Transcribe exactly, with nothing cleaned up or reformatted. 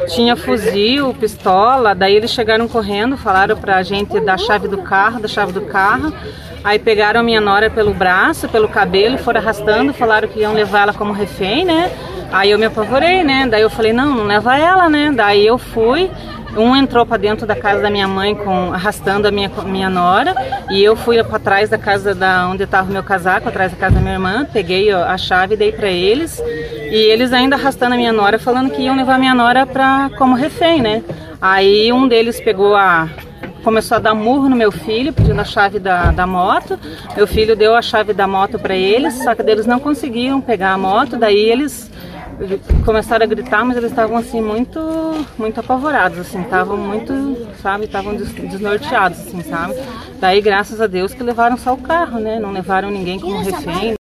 tinha fuzil, pistola, daí eles chegaram correndo, falaram pra gente da chave do carro, da chave do carro. Aí pegaram a minha nora pelo braço, pelo cabelo, foram arrastando, falaram que iam levar ela como refém, né? Aí eu me apavorei, né? Daí eu falei, não, não leva ela, né? Daí eu fui, um entrou para dentro da casa da minha mãe, com, arrastando a minha, minha nora, e eu fui para trás da casa da, onde estava o meu casaco, atrás da casa da minha irmã, peguei ó, a chave e dei para eles, e eles ainda arrastando a minha nora, falando que iam levar a minha nora pra, como refém, né? Aí um deles pegou a... começou a dar murro no meu filho, pedindo a chave da, da moto. Meu filho deu a chave da moto para eles, só que eles não conseguiam pegar a moto, daí eles começaram a gritar, mas eles estavam assim muito, muito apavorados, assim, estavam muito, sabe, estavam desnorteados, assim, sabe. Daí, graças a Deus, que levaram só o carro, né, não levaram ninguém como refém.